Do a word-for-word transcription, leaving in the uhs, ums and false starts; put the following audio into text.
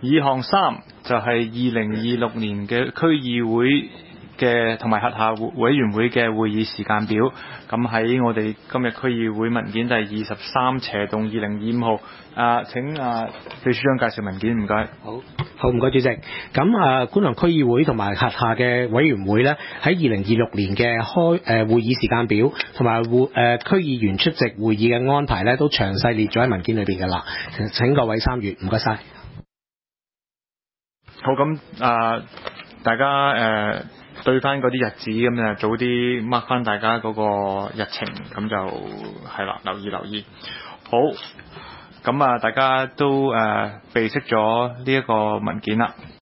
議項三就係二零二六年嘅區議會嘅同埋轄下委員會嘅會議時間表。咁喺我哋今日區議會文件第二十三斜棟二零二五號。啊，請啊秘書長介紹文件，唔該。 好，好唔該主席。咁啊，觀塘區議會同埋轄下嘅委員會咧，喺二零二六年嘅開誒、呃、會議時間表同埋會誒區議員出席會議嘅安排咧，都詳細列咗喺文件裏邊噶啦。請各位參閱，唔該晒。 好，咁啊，大家誒、呃、對翻嗰啲日子咁啊，早啲 mark 翻大家嗰個日程，咁就係啦，留意留意。好。咁啊，大家都誒備悉咗呢一個文件啦。